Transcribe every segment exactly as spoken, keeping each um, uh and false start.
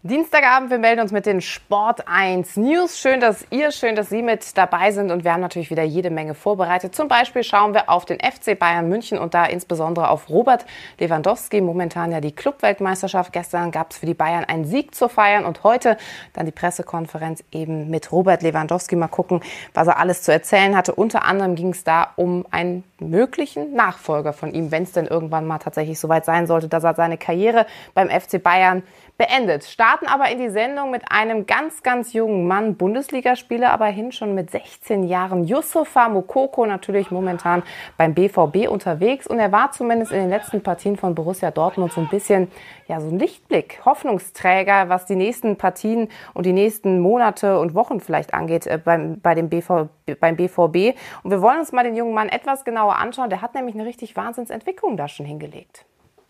Dienstagabend, wir melden uns mit den Sport eins News. Schön, dass ihr, schön, dass Sie mit dabei sind und wir haben natürlich wieder jede Menge vorbereitet. Zum Beispiel schauen wir auf den F C Bayern München und da insbesondere auf Robert Lewandowski. Momentan ja die Clubweltmeisterschaft. Gestern gab es für die Bayern einen Sieg zu feiern und heute dann die Pressekonferenz eben mit Robert Lewandowski. Mal gucken, was er alles zu erzählen hatte. Unter anderem ging es da um einen möglichen Nachfolger von ihm, wenn es denn irgendwann mal tatsächlich soweit sein sollte, dass er seine Karriere beim F C Bayern beendet. Starten aber in die Sendung mit einem ganz, ganz jungen Mann, Bundesligaspieler, aber hin schon mit sechzehn Jahren. Youssoufa Moukoko, natürlich momentan beim B V B unterwegs. Und er war zumindest in den letzten Partien von Borussia Dortmund so ein bisschen, ja, so ein Lichtblick, Hoffnungsträger, was die nächsten Partien und die nächsten Monate und Wochen vielleicht angeht äh, beim, bei dem B V B, beim B V B. Und wir wollen uns mal den jungen Mann etwas genauer anschauen. Der hat nämlich eine richtig Wahnsinnsentwicklung da schon hingelegt.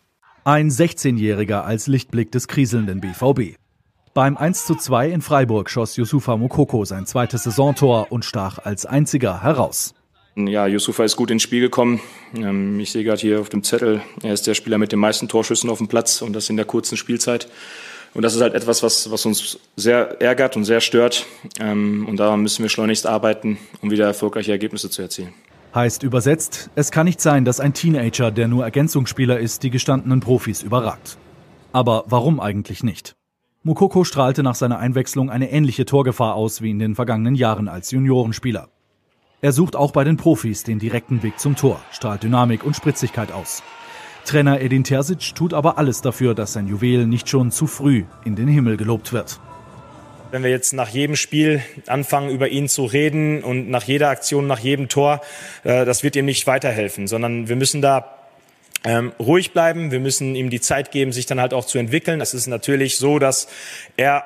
Ein sechzehnjähriger als Lichtblick des kriselnden B V B. Beim eins zu zwei in Freiburg schoss Youssoufa Moukoko sein zweites Saisontor und stach als einziger heraus. Ja, Youssoufa ist gut ins Spiel gekommen. Ich sehe gerade hier auf dem Zettel, er ist der Spieler mit den meisten Torschüssen auf dem Platz und das in der kurzen Spielzeit. Und das ist halt etwas, was, was uns sehr ärgert und sehr stört. Und daran müssen wir schleunigst arbeiten, um wieder erfolgreiche Ergebnisse zu erzielen. Heißt übersetzt, es kann nicht sein, dass ein Teenager, der nur Ergänzungsspieler ist, die gestandenen Profis überragt. Aber warum eigentlich nicht? Moukoko strahlte nach seiner Einwechslung eine ähnliche Torgefahr aus wie in den vergangenen Jahren als Juniorenspieler. Er sucht auch bei den Profis den direkten Weg zum Tor, strahlt Dynamik und Spritzigkeit aus. Trainer Edin Terzic tut aber alles dafür, dass sein Juwel nicht schon zu früh in den Himmel gelobt wird. Wenn wir jetzt nach jedem Spiel anfangen, über ihn zu reden und nach jeder Aktion, nach jedem Tor, äh, das wird ihm nicht weiterhelfen, sondern wir müssen da ähm, ruhig bleiben. Wir müssen ihm die Zeit geben, sich dann halt auch zu entwickeln. Es ist natürlich so, dass er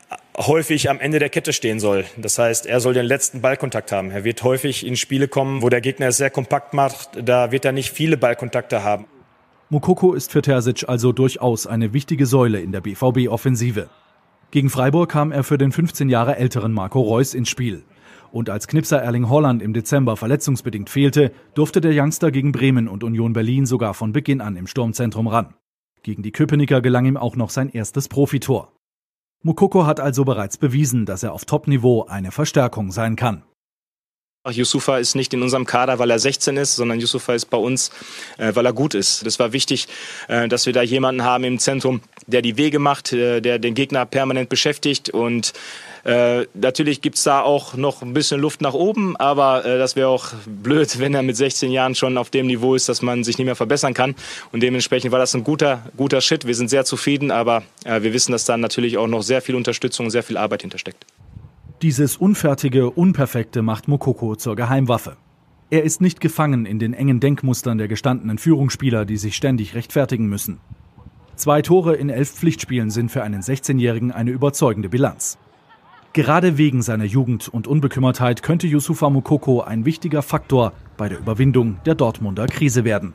häufig am Ende der Kette stehen soll. Das heißt, er soll den letzten Ballkontakt haben. Er wird häufig in Spiele kommen, wo der Gegner es sehr kompakt macht. Da wird er nicht viele Ballkontakte haben. Moukoko ist für Terzic also durchaus eine wichtige Säule in der B V B-Offensive. Gegen Freiburg kam er für den fünfzehn Jahre älteren Marco Reus ins Spiel. Und als Knipser Erling Haaland im Dezember verletzungsbedingt fehlte, durfte der Youngster gegen Bremen und Union Berlin sogar von Beginn an im Sturmzentrum ran. Gegen die Köpenicker gelang ihm auch noch sein erstes Profitor. Moukoko hat also bereits bewiesen, dass er auf Top-Niveau eine Verstärkung sein kann. Youssoufa ist nicht in unserem Kader, weil er sechzehn ist, sondern Youssoufa ist bei uns, äh, weil er gut ist. Das war wichtig, äh, dass wir da jemanden haben im Zentrum, der die Wege macht, äh, der den Gegner permanent beschäftigt. Und äh, natürlich gibt's da auch noch ein bisschen Luft nach oben, aber äh, das wäre auch blöd, wenn er mit sechzehn Jahren schon auf dem Niveau ist, dass man sich nicht mehr verbessern kann. Und dementsprechend war das ein guter, guter Schritt. Wir sind sehr zufrieden, aber äh, wir wissen, dass da natürlich auch noch sehr viel Unterstützung und sehr viel Arbeit hintersteckt. Dieses unfertige, Unperfekte macht Moukoko zur Geheimwaffe. Er ist nicht gefangen in den engen Denkmustern der gestandenen Führungsspieler, die sich ständig rechtfertigen müssen. Zwei Tore in elf Pflichtspielen sind für einen sechzehnjährigen eine überzeugende Bilanz. Gerade wegen seiner Jugend und Unbekümmertheit könnte Youssoufa Moukoko ein wichtiger Faktor bei der Überwindung der Dortmunder Krise werden.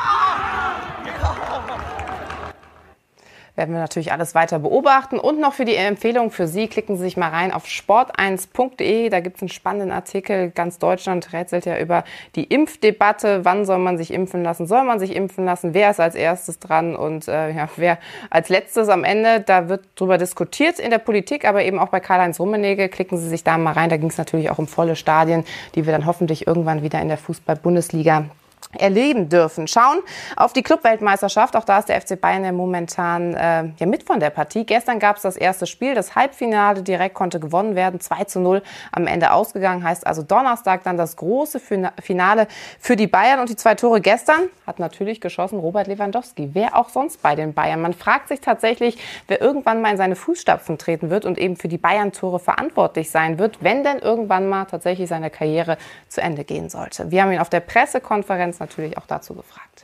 Werden wir natürlich alles weiter beobachten. Und noch für die Empfehlung für Sie, klicken Sie sich mal rein auf sport eins punkt de. Da gibt es einen spannenden Artikel. Ganz Deutschland rätselt ja über die Impfdebatte. Wann soll man sich impfen lassen? Soll man sich impfen lassen? Wer ist als erstes dran? Und äh, ja, wer als letztes am Ende? Da wird drüber diskutiert in der Politik, aber eben auch bei Karl-Heinz Rummenigge. Klicken Sie sich da mal rein. Da ging es natürlich auch um volle Stadien, die wir dann hoffentlich irgendwann wieder in der Fußball-Bundesliga erleben dürfen. Schauen auf die Clubweltmeisterschaft. Auch da ist der F C Bayern ja momentan äh, ja mit von der Partie. Gestern gab es das erste Spiel. Das Halbfinale direkt konnte gewonnen werden. zwei zu null am Ende ausgegangen. Heißt also Donnerstag dann das große Finale für die Bayern. Und die zwei Tore gestern hat natürlich geschossen Robert Lewandowski. Wer auch sonst bei den Bayern. Man fragt sich tatsächlich, wer irgendwann mal in seine Fußstapfen treten wird und eben für die Bayern-Tore verantwortlich sein wird, wenn denn irgendwann mal tatsächlich seine Karriere zu Ende gehen sollte. Wir haben ihn auf der Pressekonferenz natürlich auch dazu gefragt.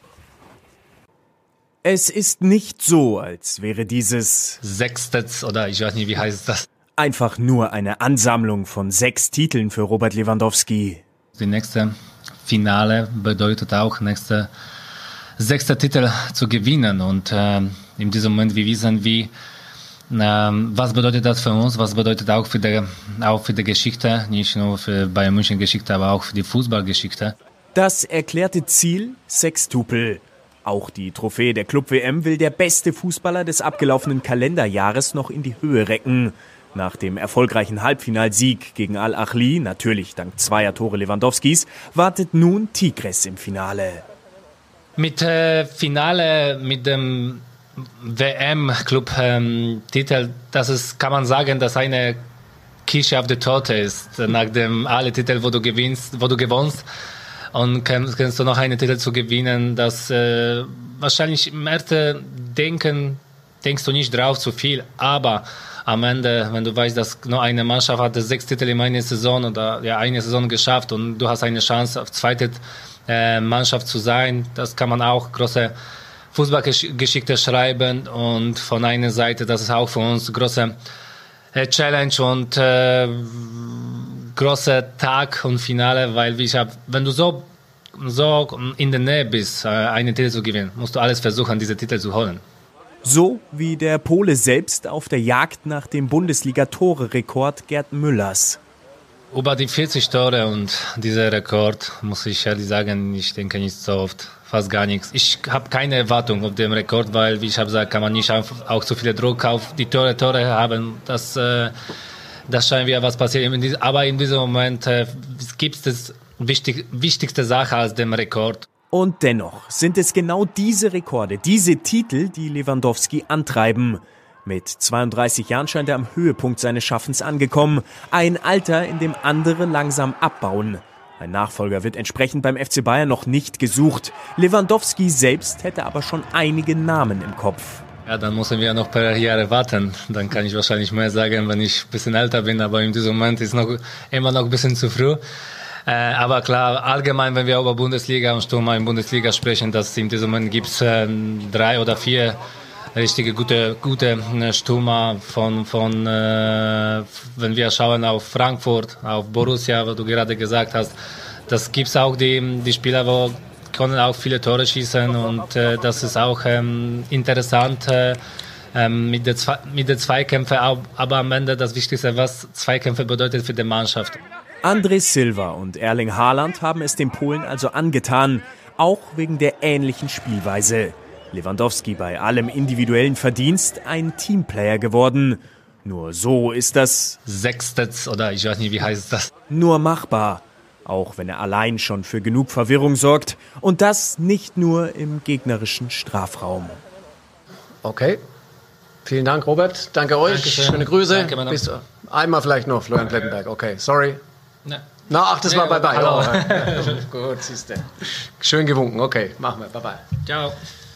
Es ist nicht so, als wäre dieses Sextet oder ich weiß nicht, wie heißt das? Einfach nur eine Ansammlung von sechs Titeln für Robert Lewandowski. Die nächste Finale bedeutet auch, nächste sechste Titel zu gewinnen. Und äh, in diesem Moment, wir wissen, wie, äh, was bedeutet das für uns, was bedeutet auch für die, auch für die Geschichte, nicht nur für Bayern München Geschichte, aber auch für die Fußballgeschichte. Das erklärte Ziel Sextupel. Auch die Trophäe der Club-W M will der beste Fußballer des abgelaufenen Kalenderjahres noch in die Höhe recken. Nach dem erfolgreichen Halbfinalsieg gegen Al-Ahly, natürlich dank zweier Tore Lewandowskis, wartet nun Tigres im Finale. Mit äh, Finale, mit dem W M-Club-Titel, ähm, das ist, kann man sagen, dass eine Kirsche auf der Torte ist. Nach dem alle Titel, wo du gewinnst, wo du gewonnst, und kannst, kannst du noch einen Titel zu gewinnen, das äh, wahrscheinlich im ersten Denken denkst du nicht drauf zu viel, aber am Ende, wenn du weißt, dass nur eine Mannschaft hat sechs Titel in einer Saison oder ja eine Saison geschafft und du hast eine Chance auf zweite äh, Mannschaft zu sein, das kann man auch große Fußballgeschichte schreiben, und von einer Seite, das ist auch für uns große äh, Challenge und äh, großer Tag und Finale, weil ich hab, wenn du so, so in der Nähe bist, einen Titel zu gewinnen, musst du alles versuchen, diese Titel zu holen. So wie der Pole selbst auf der Jagd nach dem Bundesliga-Tore-Rekord Gerd Müllers. Über die vierzig Tore und dieser Rekord, muss ich ehrlich sagen, ich denke nicht so oft, fast gar nichts. Ich habe keine Erwartung auf dem Rekord, weil, wie ich habe gesagt, kann man nicht auch zu viel Druck auf die Tore, Tore haben. Das äh, Das scheint wieder was passiert. Aber in diesem Moment äh, gibt es wichtig, wichtigste Sache als den Rekord. Und dennoch sind es genau diese Rekorde, diese Titel, die Lewandowski antreiben. Mit zweiunddreißig Jahren scheint er am Höhepunkt seines Schaffens angekommen. Ein Alter, in dem andere langsam abbauen. Ein Nachfolger wird entsprechend beim F C Bayern noch nicht gesucht. Lewandowski selbst hätte aber schon einige Namen im Kopf. Ja, dann müssen wir noch ein paar Jahre warten. Dann kann ich wahrscheinlich mehr sagen, wenn ich ein bisschen älter bin. Aber in diesem Moment ist noch immer noch ein bisschen zu früh. Äh, aber klar, allgemein, wenn wir über Bundesliga und Stürmer in Bundesliga sprechen, dass in diesem Moment gibt es äh, drei oder vier richtige gute, gute Stürmer von, von äh, wenn wir schauen auf Frankfurt, auf Borussia, was du gerade gesagt hast. Das gibt es auch die, die Spieler, wo können auch viele Tore schießen, und äh, das ist auch ähm, interessant äh, ähm, mit der Zwe- mit der Zweikämpfe, aber am Ende das Wichtigste, was Zweikämpfe bedeutet für die Mannschaft. André Silva und Erling Haaland haben es den Polen also angetan, auch wegen der ähnlichen Spielweise. Lewandowski bei allem individuellen Verdienst ein Teamplayer geworden. Nur so ist das Sextet oder ich weiß nicht, wie heißt das? Nur machbar. Auch wenn er allein schon für genug Verwirrung sorgt. Und das nicht nur im gegnerischen Strafraum. Okay. Vielen Dank, Robert. Danke euch. Dankeschön. Schöne Grüße. Danke, Mann. Bis, einmal vielleicht noch, Florian Plettenberg. Okay, sorry. Ne. Na, ach, das Nee, war bye-bye. hallo. Oh. Gut, siehst du. Schön gewunken. Okay, machen wir. Bye-bye. Ciao.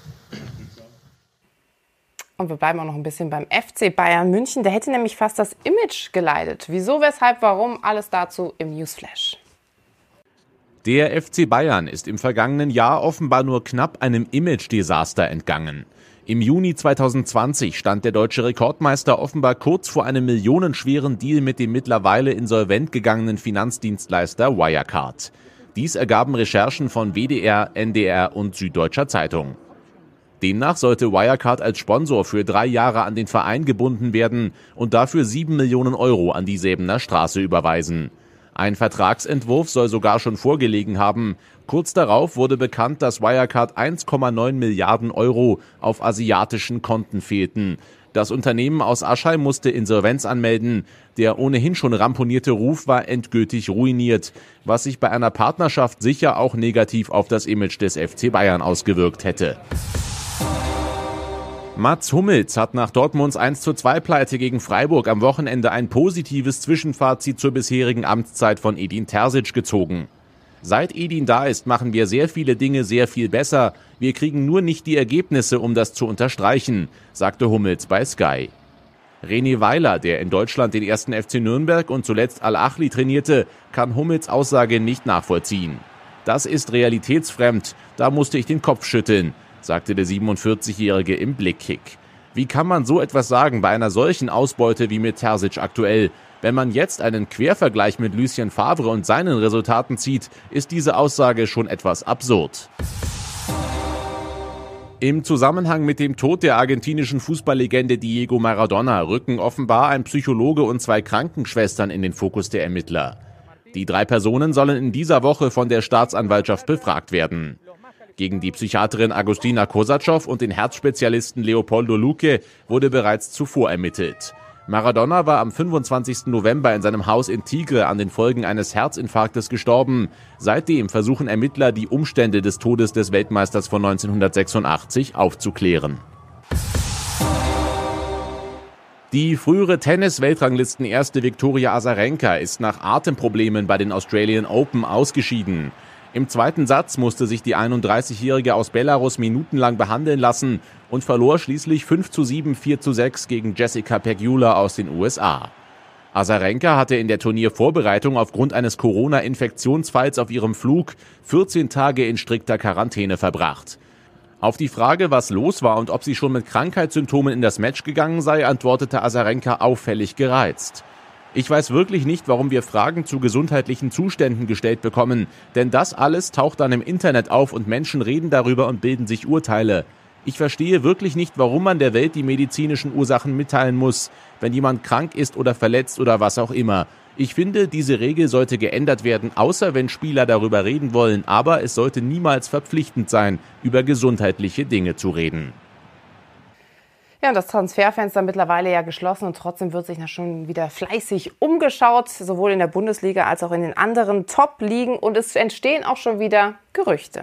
Und wir bleiben auch noch ein bisschen beim F C Bayern München. Der hätte nämlich fast das Image geleitet. Wieso, weshalb, warum? Alles dazu im Newsflash. Der F C Bayern ist im vergangenen Jahr offenbar nur knapp einem Image-Desaster entgangen. Im Juni zweitausendzwanzig stand der deutsche Rekordmeister offenbar kurz vor einem millionenschweren Deal mit dem mittlerweile insolvent gegangenen Finanzdienstleister Wirecard. Dies ergaben Recherchen von W D R, N D R und Süddeutscher Zeitung. Demnach sollte Wirecard als Sponsor für drei Jahre an den Verein gebunden werden und dafür sieben Millionen Euro an die Säbener Straße überweisen. Ein Vertragsentwurf soll sogar schon vorgelegen haben. Kurz darauf wurde bekannt, dass Wirecard eins Komma neun Milliarden Euro auf asiatischen Konten fehlten. Das Unternehmen aus Aschheim musste Insolvenz anmelden. Der ohnehin schon ramponierte Ruf war endgültig ruiniert, was sich bei einer Partnerschaft sicher auch negativ auf das Image des F C Bayern ausgewirkt hätte. Mats Hummels hat nach Dortmunds eins zu zwei Pleite gegen Freiburg am Wochenende ein positives Zwischenfazit zur bisherigen Amtszeit von Edin Terzic gezogen. Seit Edin da ist, machen wir sehr viele Dinge sehr viel besser. Wir kriegen nur nicht die Ergebnisse, um das zu unterstreichen, sagte Hummels bei Sky. René Weiler, der in Deutschland den ersten F C Nürnberg und zuletzt Al-Ahly trainierte, kann Hummels Aussage nicht nachvollziehen. Das ist realitätsfremd, da musste ich den Kopf schütteln, sagte der siebenundvierzigjährige im Blickkick. Wie kann man so etwas sagen bei einer solchen Ausbeute wie mit Terzic aktuell? Wenn man jetzt einen Quervergleich mit Lucien Favre und seinen Resultaten zieht, ist diese Aussage schon etwas absurd. Im Zusammenhang mit dem Tod der argentinischen Fußballlegende Diego Maradona rücken offenbar ein Psychologe und zwei Krankenschwestern in den Fokus der Ermittler. Die drei Personen sollen in dieser Woche von der Staatsanwaltschaft befragt werden. Gegen die Psychiaterin Agustina Kosatschow und den Herzspezialisten Leopoldo Luque wurde bereits zuvor ermittelt. Maradona war am fünfundzwanzigsten November in seinem Haus in Tigre an den Folgen eines Herzinfarktes gestorben. Seitdem versuchen Ermittler, die Umstände des Todes des Weltmeisters von neunzehnhundertsechsundachtzig aufzuklären. Die frühere Tennis-Weltranglisten-Erste Viktoria Azarenka ist nach Atemproblemen bei den Australian Open ausgeschieden. Im zweiten Satz musste sich die einunddreißigjährige aus Belarus minutenlang behandeln lassen und verlor schließlich fünf zu sieben, vier zu sechs gegen Jessica Pegula aus den U S A. Azarenka hatte in der Turniervorbereitung aufgrund eines Corona-Infektionsfalls auf ihrem Flug vierzehn Tage in strikter Quarantäne verbracht. Auf die Frage, was los war und ob sie schon mit Krankheitssymptomen in das Match gegangen sei, antwortete Azarenka auffällig gereizt. Ich weiß wirklich nicht, warum wir Fragen zu gesundheitlichen Zuständen gestellt bekommen, denn das alles taucht dann im Internet auf und Menschen reden darüber und bilden sich Urteile. Ich verstehe wirklich nicht, warum man der Welt die medizinischen Ursachen mitteilen muss, wenn jemand krank ist oder verletzt oder was auch immer. Ich finde, diese Regel sollte geändert werden, außer wenn Spieler darüber reden wollen, aber es sollte niemals verpflichtend sein, über gesundheitliche Dinge zu reden. Ja, und das Transferfenster mittlerweile ja geschlossen und trotzdem wird sich da schon wieder fleißig umgeschaut, sowohl in der Bundesliga als auch in den anderen Top-Ligen und es entstehen auch schon wieder Gerüchte.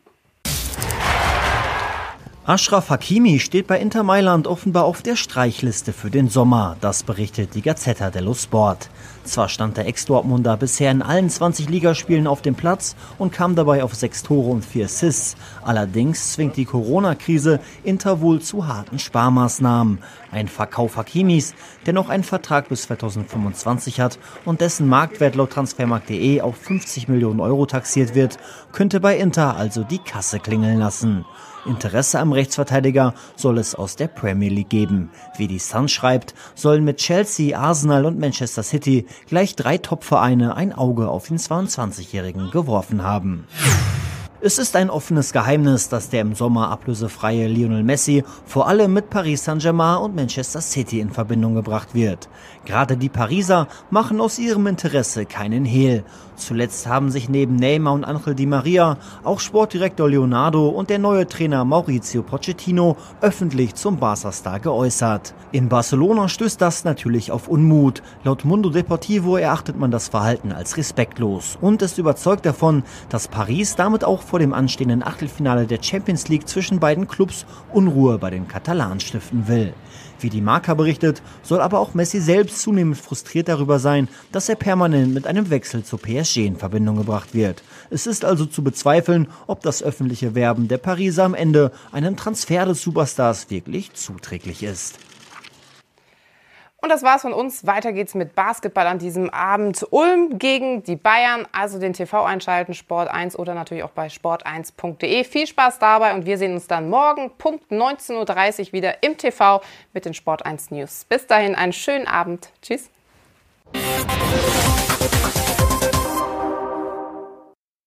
Achraf Hakimi steht bei Inter Mailand offenbar auf der Streichliste für den Sommer. Das berichtet die Gazzetta dello Sport. Zwar stand der Ex-Dortmunder bisher in allen zwanzig Ligaspielen auf dem Platz und kam dabei auf sechs Tore und vier Assists. Allerdings zwingt die Corona-Krise Inter wohl zu harten Sparmaßnahmen. Ein Verkauf Hakimis, der noch einen Vertrag bis zweitausendfünfundzwanzig hat und dessen Marktwert laut Transfermarkt punkt de auf fünfzig Millionen Euro taxiert wird, könnte bei Inter also die Kasse klingeln lassen. Interesse am Rechtsverteidiger soll es aus der Premier League geben. Wie die Sun schreibt, sollen mit Chelsea, Arsenal und Manchester City gleich drei Top-Vereine ein Auge auf den zweiundzwanzigjährigen geworfen haben. Es ist ein offenes Geheimnis, dass der im Sommer ablösefreie Lionel Messi vor allem mit Paris Saint-Germain und Manchester City in Verbindung gebracht wird. Gerade die Pariser machen aus ihrem Interesse keinen Hehl. Zuletzt haben sich neben Neymar und Angel Di Maria auch Sportdirektor Leonardo und der neue Trainer Mauricio Pochettino öffentlich zum Barca-Star geäußert. In Barcelona stößt das natürlich auf Unmut. Laut Mundo Deportivo erachtet man das Verhalten als respektlos und ist überzeugt davon, dass Paris damit auch vor dem anstehenden Achtelfinale der Champions League zwischen beiden Clubs Unruhe bei den Katalanen stiften will. Wie die Marca berichtet, soll aber auch Messi selbst zunehmend frustriert darüber sein, dass er permanent mit einem Wechsel zu P S G in Verbindung gebracht wird. Es ist also zu bezweifeln, ob das öffentliche Werben der Pariser am Ende einem Transfer des Superstars wirklich zuträglich ist. Und das war's von uns. Weiter geht's mit Basketball an diesem Abend. Ulm gegen die Bayern. Also den T V einschalten, Sport eins oder natürlich auch bei sport eins punkt de. Viel Spaß dabei und wir sehen uns dann morgen Punkt neunzehn Uhr dreißig wieder im T V mit den Sport eins News. Bis dahin einen schönen Abend. Tschüss.